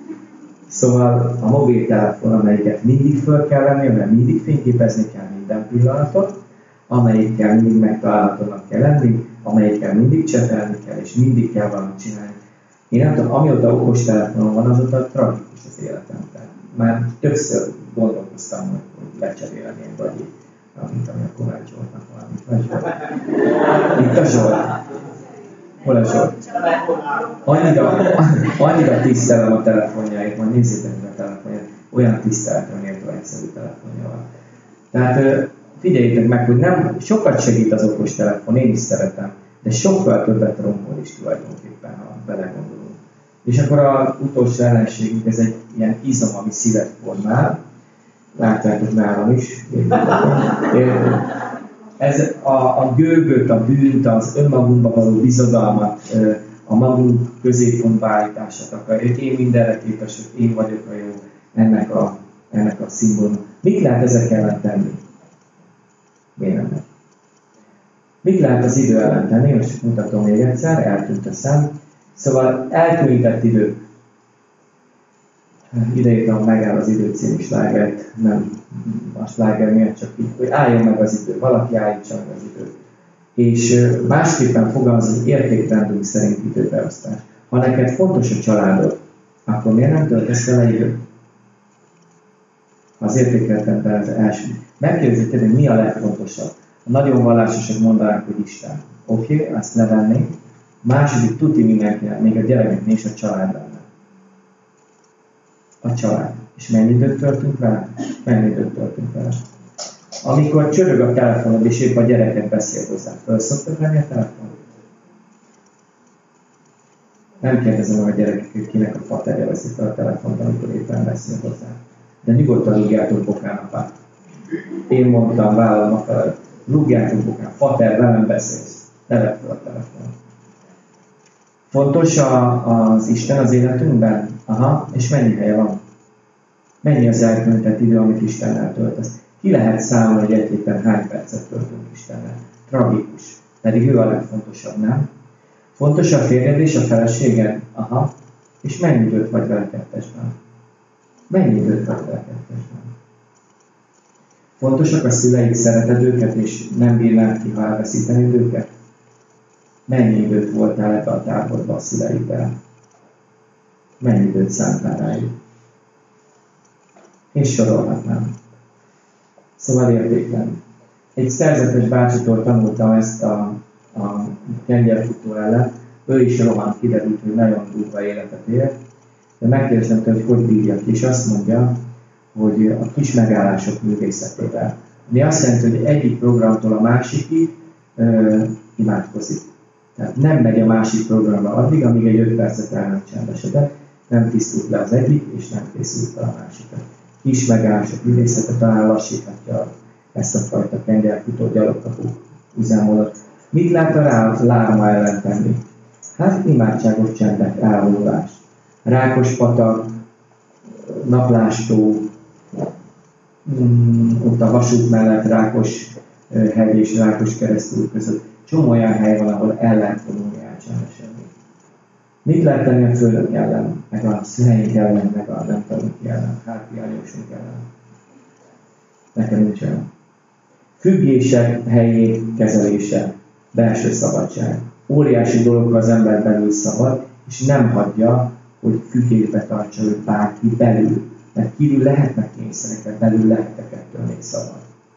S1: Szóval a mobiltelefon, amelyiket mindig föl kell venni, mert mindig fényképezni kell minden pillanatot, amelyikkel mindig megtalálhatónak kell lenni, amelyikkel mindig csetelni kell, és mindig kell valamit csinálni. Én nem tudom, amióta okostelefonom van, azóta tragikus az életem. Tehát már többször gondolkoztam, hogy lecserélem én vagy amit ami a Kovács Zsoltnak valamit. Itt a Zsolt. Hol a Zsolt? Annyira, annyira tisztelem a telefonjait, majd nézzétek meg a telefonját. Olyan tiszteletre méltó egyszerű telefonja van. Tehát figyeljétek meg, hogy nem sokat segít az okostelefon, én is szeretem, de sokkal többet rombol is tulajdonképpen, ha belegondolunk. És akkor az utolsó ellenségünk, ez egy ilyen izom, ami szívet formál. Látjátok nálam is. Ez a, a gőgöt, a bűnt, az önmagunkba való bizodalmat, a magunk középpontba állítását akarja. Én mindenre képes, hogy én vagyok a jó, ennek a, ennek a szimbólum. Mit lehet ezek ellen tenni? Miért nem megy? Mit lehet az idő ellen tenni? Most mutatom még egyszer, eltűnt a szem. Szóval elkülönített idő. Ideírtam, megáll az idő című slágert, nem a sláger miatt, csak így, hogy álljon meg az idő, valaki állítsa meg az időt. És másképpen fogalmaz, hogy értékrendünk szerint időbeosztás. Ha neked fontos a családod, akkor miért nem töltesz vele időt? Az értékrendben az első. Megkérdezzük, hogy mi a legfontosabb. A nagyon vallásosak mondanák, hogy Isten. Oké, okay, azt levennénk. Második tuti mindenkinek, még a gyerekeknél is a család lenne. A család. És mennyi időt töltünk vele? Mennyi időt töltünk vele? Amikor csörög a telefonod, és épp a gyereket beszél hozzá, föl szoktak venni a telefonot? Nem kérdezem meg a gyerekeket, kinek a faterja veszi fel a telefont, amikor éppen beszél hozzá. De nyugodtan rúgjátok bokán apát. Én mondtam, vállalom a feladat. Rúgjátok bokán, fater, velem beszélsz. Ne vedd fel a telefonot. Fontos a, az Isten az életünkben? Aha, és mennyi helye van? Mennyi az elkülönített idő, amit Istennel töltesz? Ki lehet számolni, hogy egy héten hány percet töltünk Istennel? Tragikus. Pedig ő a legfontosabb, nem? Fontos a férjed és a feleséged? Aha. És mennyi időt vagy vele kettesben? Mennyi időt vagy vele kettesben? Fontosak a szüleid, szereted őket, és nem bírnád ki, ha elveszítenéd őket? Mennyi időt voltál ebbe a táborba a szüleiddel? Mennyi időt szántál rájuk? És sorolhatnám. Szóval értéklen. Egy szerzetes bácsitól tanultam ezt a, a kengyelfutó ellen. Ő is rohan, kiderült, hogy nagyon durva életet élt. De megkérdeztem tőle, hogy hogy bírja ki, és azt mondja, hogy a kis megállások művészetével. Ami azt jelenti, hogy egyik programtól a másikig ö, imádkozik. Tehát nem megy a másik programra addig, amíg egy öt percet el nem csendesedett, nem tisztult le az egyik, és nem készült fel a másikat. Kis megállások művészete talán lassíthatja ezt a fajta kengyelfutó gyalogkapó üzemmódot. Mit lát a rá, lárma ellen tenni? Hát imádságos csendek, elvonulás. Rákospatak, naplástó, mm, ott a vasút mellett Rákos hegy és Rákos keresztúr között. Csomó olyan hely van, ahol el lehet vonulni, elcsendesedni. Mit lehet tenni a Földön ellen? meg a szüleink ellen, meg a nem tudom ki ellen, hátriányosunk ellen. Nekem nincs olyan. Függések helyén kezelése, belső szabadság. Óriási dolog, ha az ember belül szabad, és nem hagyja, hogy függésbe tartsa őt bárki belül. Mert kívül lehetnek kényszerek, mert belül lehetek ettől még szabad.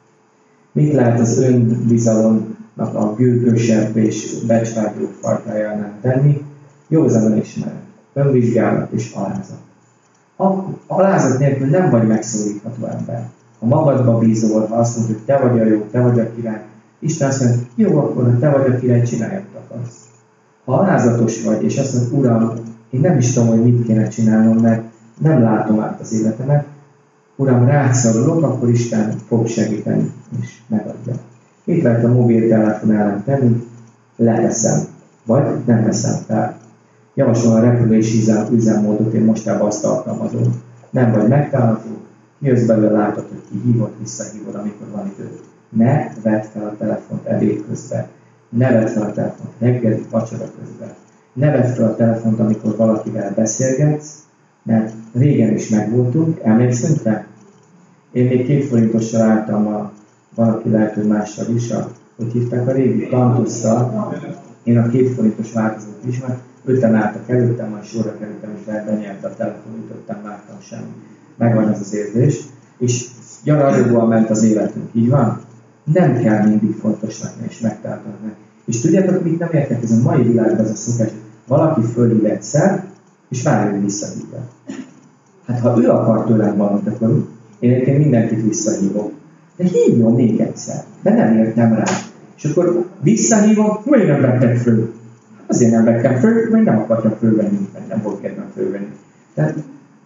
S1: Mit lehet az önbizalomnak a gőgösebb és becsvágyó fajtájánál tenni? Józan ismeret, önvizsgálat és alázat. A alázat nélkül nem vagy megszólítható ember. Ha magadba bízol, ha azt mondod, hogy te vagy a jó, te vagy a király, Isten azt mondja, jó, akkor ha te vagy a király, csinálj, amit akarsz. Ha alázatos vagy, és azt mondod, Uram, én nem is tudom, hogy mit kéne csinálnom, mert nem látom át az életemet, Uram, rád szorulok, akkor Isten fog segíteni, és megadja. Mit lehet a mobiltelefon ellen tenni? Leteszem, vagy nem veszem fel. Javaslom a repülési üzemmódot, én mostában azt alkalmazom. Nem vagy megtalálható, jössz belőle, látod, hogy ki hívott, visszahívod, amikor van idő. Ne vedd fel a telefont ebéd közben. Ne vedd fel a telefont reggeli, vacsora közben. Ne vedd fel a telefont, amikor valakivel beszélgetsz, mert régen is megvoltunk, emlékszünk rá? Én még két forintossal álltam, a, valaki lehet, hogy mással is, a, hogy hívták a régi Tantusszal. Én a két forintos változót is, mert öten álltak előttem, majd sorra kerültem, és lehet benyerte a telefon, ütöttem, láttam semmi. Megvan ez az érzés. És gyakorlatilag ment az életünk, így van? Nem kell mindig fontosnak és megtartani. És tudjátok, mit nem értek? Ez a mai világban ez a szokás, valaki fölhív egyszer, és várja, hogy visszahívja. Hát ha ő akar tőlem valamit, akkor én egyébként mindenkit visszahívok. De hívjon még egyszer, de nem értem rá. És akkor visszahívom, miért nem vettek föl? Azért nem vettem föl, mert nem akartam fölvenni, mert nem volt kedvem fölvenni. Tehát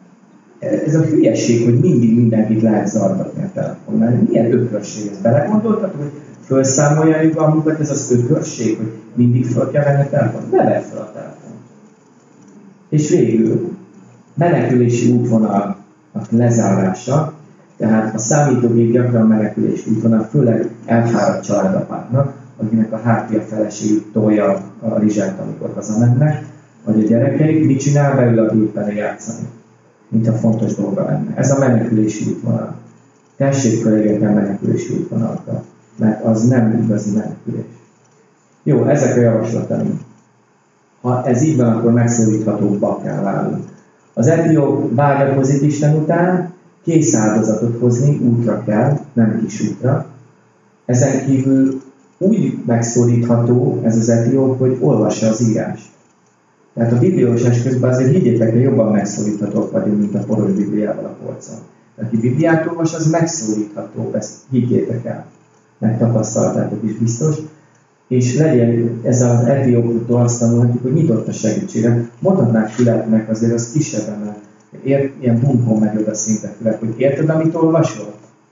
S1: ez a hülyesség, hogy mindig mindenkit lehet zargatni a telefonon. Milyen ökörség ez? Belegondoltatok, hogy felszámolják a munkat, ez az ökörség, hogy mindig föl kell venni a telefont? Ne vedd fel a telefont. És végül menekülési útvonal lezárása, tehát a számítógép gyakran menekülési útvonal, főleg elfáradt családapáknak, akinek a hátja feleségük tolja a rizsát, amikor hazamennek, vagy a gyerekeik, mit csinál belül a gépen játszani, mint a fontos dolga lenne. Ez a menekülési útvonal. Tessék köregetni a menekülési útvonalakat, mert az nem igazi menekülés. Jó, ezek a javaslataim. Ha ez így van, akkor megszólíthatóbbá kell válni. Az etióp vágyakozik Isten után, kész áldozatot hozni, útra kell, nem kis útra. Ezen kívül úgy megszólítható ez az etióp, hogy olvassa az írást. Tehát a bibliósás közben azért higgyétek, hogy jobban megszólíthatók vagyunk, mint a poros Bibliával a polcon. Aki Bibliát olvas, az megszólítható, ezt higgyétek el. Megtapasztaltátok is biztos. És legyen ez az etióptól azt tanulhatjuk, hogy nyitott a segítségre. Mondhatnák Füleknek, azért az kisebb, mert ér, ilyen bunkon megy oda szinte Fülek, hogy érted, amit olvasol?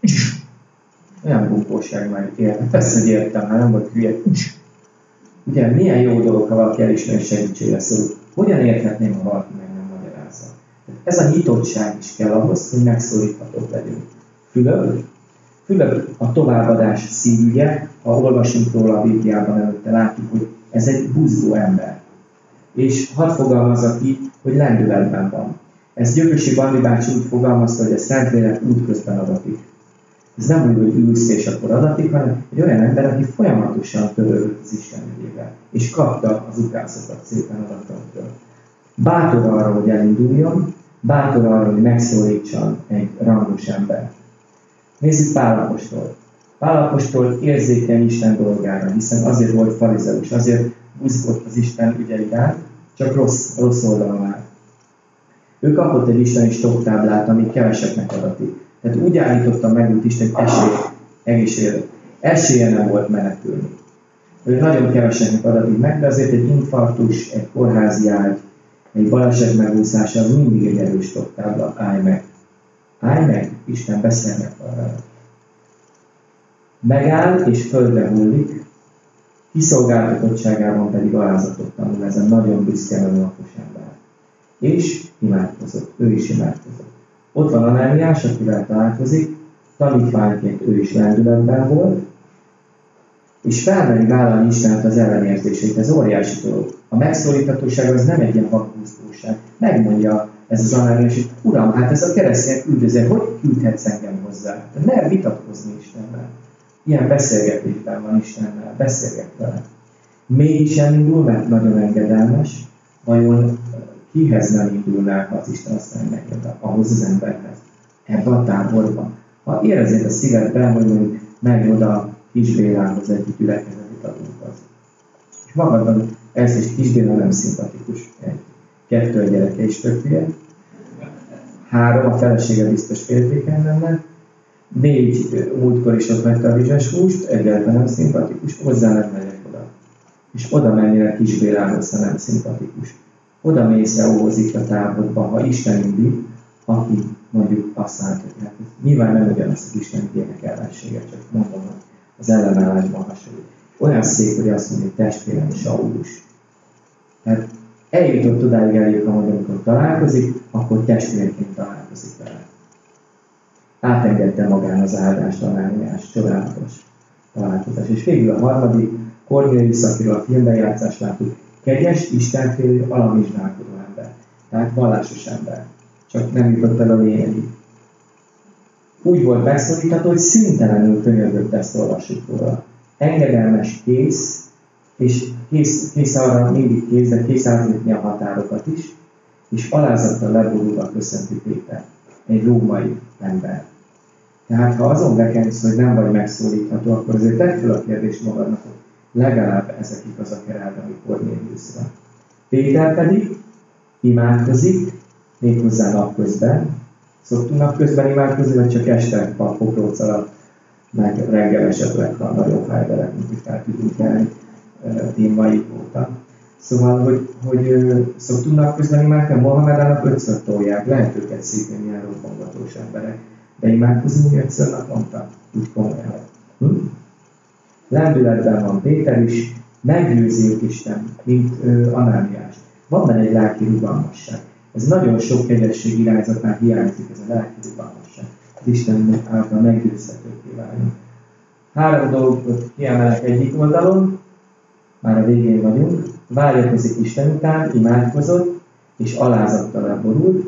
S1: Olyan bunkóság már értem. Persze, hogy értem, már nem vagy hülye. Ugye, milyen jó dolog, ha valaki elismeri segítségre szorul. Hogyan érthetném, ha valaki meg nem magyarázza? Ez a nyitottság is kell ahhoz, hogy megszólíthatók legyünk. Fülök, Fülök a továbbadás szívügye, ha olvasunk róla a Bibliában előtte, látjuk, hogy ez egy buzgó ember. És hadd fogalmazza ki, hogy lendületben van. Ez Gyökösi Bandi bácsi úgy fogalmazta, hogy a Szentlélek útközben adatik. Ez nem úgy, hogy ülsz és akkor adatik, hanem egy olyan ember, aki folyamatosan törődött az Isten ügyével, és kapta az ukázokat szépen adattól. Bátor arra, hogy elinduljon, bátor arra, hogy megszólítson egy rangos ember. Nézzük Pál apostol. Pál apostol érzékeny Isten dolgára, hiszen azért volt farizeus, azért buzgott az Isten ügye iránt, csak rossz, rossz oldalon áll. Ő kapott egy isteni stopptáblát, ami keveseknek adatik. Tehát úgy állította meg, hogy Isten esély, egészségedett. Esélye nem volt menekülni. Ő nagyon keveseknek adatik meg, de azért egy infarktus, egy kórházi ágy, egy baleset megúszása, az mindig egy erős stopptábla. Állj meg! Állj meg! Isten beszélnek arra. Megáll és földre hullik, kiszolgáltatottságában pedig alázatot tanul, ez a nagyon büszke önlapos ember. És imádkozott, ő is imádkozott. Ott van Anániás, akivel találkozik, tanítványként ő is lendületben volt, és felmeri vállalni Istenet az ellenérzését. Ez óriási dolog. A megszólíthatóság az nem egy ilyen vakúsztóság. Megmondja ez az Anániás, hogy Uram, hát ez a keresztények üldöző, hogy küldhetsz engem hozzá? De mer vitatkozni Istennel. Ilyen beszélgetésben van Istennel, beszélget vele. Mégis elindul, mert nagyon engedelmes, vajon kihez nem indulnál, ha az Isten azt mondja neked, ahhoz az emberhez, ebben a táborban. Ha érezed a szívedben, hogy mondjuk menj oda Kis Bélához együtt gyülekezetet adunk az. És magadban ez is Kis Béla nem szimpatikus. Egy, kettő a gyereke is tök hülye. Három, a felesége biztos féltékeny lenne. Négy, múltkor is ott vette a vizes húst, egyáltalán nem szimpatikus, hozzá nem megyek oda. És oda mennél Kis Bélához, ha nem szimpatikus. Oda mész ahhoz itt a táborba, ha Isten indít, aki mondjuk azt mondja, hogy hát, nyilván nem ugyanaz az Isten igének ellensége, csak mondom, hogy az ellenállásban hasonlít. Olyan szép, hogy azt mondja, hogy testvérem Saulus. Tehát eljutott odáig eljött, hogy amikor találkozik, akkor testvérként találkozik vele. Átengedte magán az áldást, Anániás, csodálatos találkozás. És végül a harmadik, Kornélius, akiről a filmbejátszást láttuk, kegyes, istenfélő, alamizsnálkodó ember. Tehát vallásos ember. Csak nem jutott el a lényegig. Úgy volt megszólítható, hogy szüntelenül könyörgött, ezt olvassuk róla. Engedelmes, kész, és kész, kész arra mindig kész, de kész átlépni a határokat is, és alázattal leborulva köszönti Péter, egy római ember. Tehát ha azon bekensz, hogy nem vagy megszólítható, akkor azért tedd fel a kérdést magadnak, hogy legalább ezek igazak el, ami Kornéliusra. Péter pedig imádkozik, méghozzá napközben. Szoktunk napközben imádkozni, vagy csak este a pokróc alatt, meg reggel esetleg, ha nagyon fáj velek, mint hogy fel tudunk elni témai óta. Szóval, hogy, hogy szoktunk napközben imádkozni, Mohamedának ötször tolják, lehet őket szépen ilyen robbangatós emberek, de imádkozunk ötször naponta, úgy komolyan. Hm? Lendületben van Péter is, meggyőzi Isten, mint Anániás. Van benne egy lelki rugalmasság. Ez nagyon sok kegyesség irányzatnál hiányzik, ez a lelki rugalmasság. Isten által meggyőzhetőké válni. Három dolgot kiemelek egyik oldalon, már a végén vagyunk, vágyakozik Isten után, imádkozott, és alázattal elborult.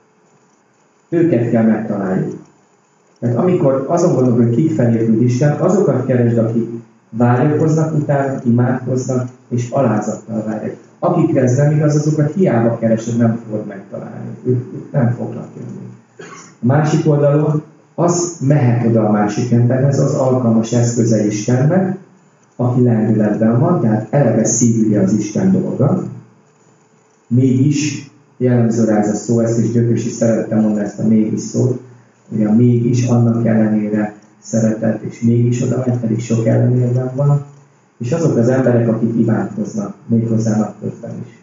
S1: Őket kell megtalálni. Tehát amikor azon gondolok, hogy kik felé küld Isten, azokat keresd, akik vágyakoznak utána, imádkoznak, és alázattal várják. Akikre ez nem igaz, azokat hiába keresed, nem fogod megtalálni. Ők, ők nem fognak jönni. A másik oldalon az mehet oda a másik emberhez, az alkalmas eszköze Istennek, aki lendületben van, tehát eleve szívügye az Isten dolga. Mégis, jellemző rá ez a szó, ezt is Gyökös is szerettem mondani ezt a mégis szót, hogy a mégis annak ellenére szeretett, és mégis oda megy, pedig sok ellenérben van. És azok az emberek, akik imádkoznak, méghozzá napközben is.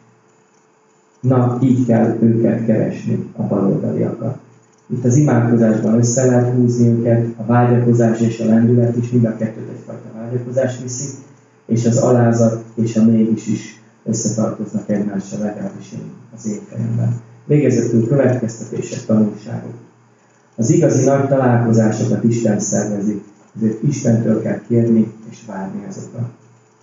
S1: Na, így kell őket keresni, a baloldaliakat. Itt az imádkozásban össze lehet húzni őket, a vágyakozás és a lendület is, mind a kettőt egyfajta vágyakozás viszi, és az alázat és a mégis is összetartoznak egymással, legalábbis én az én fejemben. Végezetül következtetések, tanulságok. Az igazi nagy találkozásokat Isten szervezi, ezért Istentől kell kérni és várni azokat.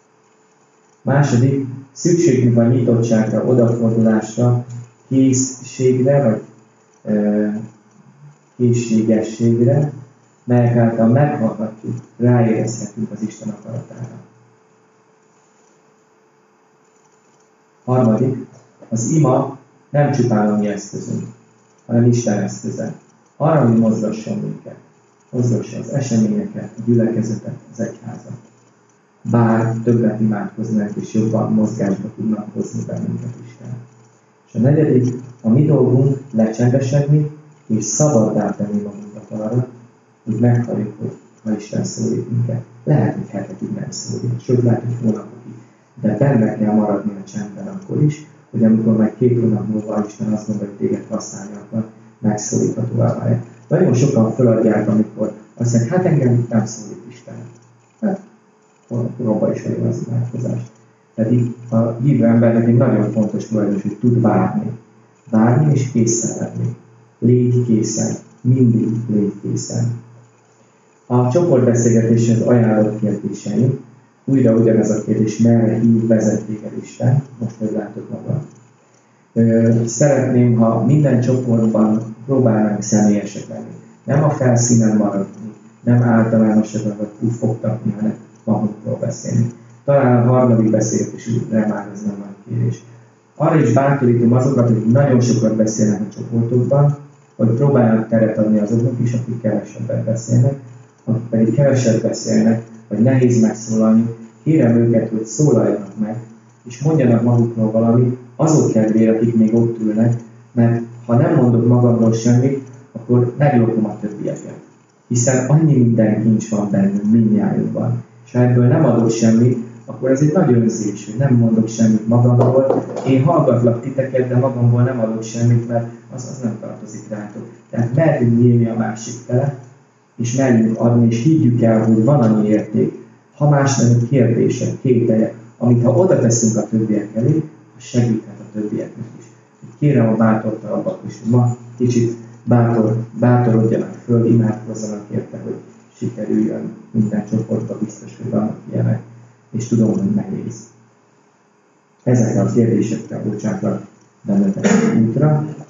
S1: Második, szükségünk van nyitottságra, odafordulásra, készségre, vagy e, készségességre, melyek által meghallhatjuk, ráérezhetünk az Isten akaratára. Harmadik, az ima nem csupán a mi eszközünk, hanem Isten eszköze. Arra, hogy mozgasson minket, mozgassa az eseményeket, a gyülekezetet, az egyházat. Bár többet imádkoznánk és jobban mozgásba tudnak hozni bennünket Isten. És a negyedik, a mi dolgunk lecsendesedni és szabaddá tenni magunkat arra, hogy meghalljuk, hogy ha Isten szólít minket. Lehet, hogy hetekig nem szólít, sőt lehet, hogy hónapokig. De benne kell maradni a csendben akkor is, hogy amikor meg két hónap múlva Isten azt mondja, hogy téged használni akar, megszólíthatóvá válja. Nagyon sokan feladják, amikor azt mondják, hát engem nem szólít Isten. Hát, abban is olyan az imádkozás. Pedig a hívő embernek egy nagyon fontos tulajdonság, hogy tud várni. Várni és készen lenni. Légy készen. Mindig légy készen. A csoportbeszélgetéshez ajánlott kérdéseim. Újra ugyanez a kérdés, merre hív, vezet téged Isten, most hogy látod magad. Szeretném, ha minden csoportban próbálnánk személyesek lenni. Nem a felszínen maradni, nem általánosak vagy puffogtatni, hanem magunkról beszélni. Talán a harmadik beszélt is újra már ez nem van kérés. Arra is bátorítom azokat, hogy nagyon sokat beszélnek a csoportokban, hogy próbálnak teret adni azoknak is, akik kevesebbet beszélnek, akik pedig keveset beszélnek, vagy nehéz megszólalni, kérem őket, hogy szólaljanak meg, és mondjanak magukról valamit, azok kedvére, akik még ott ülnek, mert ha nem mondok magamról semmit, akkor meglopom a többieket. Hiszen annyi minden kincs van bennünk, mindnyájunkban. És ha ebből nem adok semmit, akkor ez egy nagy önzés, hogy nem mondok semmit magamról. Én hallgatlak titeket, de magamból nem adok semmit, mert az, az nem tartozik rátok. Tehát merjünk nyílni a másik fele, és merjünk adni, és higgyük el, hogy van annyi érték. Ha más nem kérdések, kételyek, amit ha oda teszünk a többiek elé, az segíthet a többieknek is. Kérem a bátortalabbat is, hogy ma kicsit bátor, bátorodjanak föl, imádkozzanak érte, hogy sikerüljön minden csoportba, biztos, hogy vannak ilyenek, és tudom, hogy nehéz. Ezekre a kérdésekre bocsátlak benneteket útra.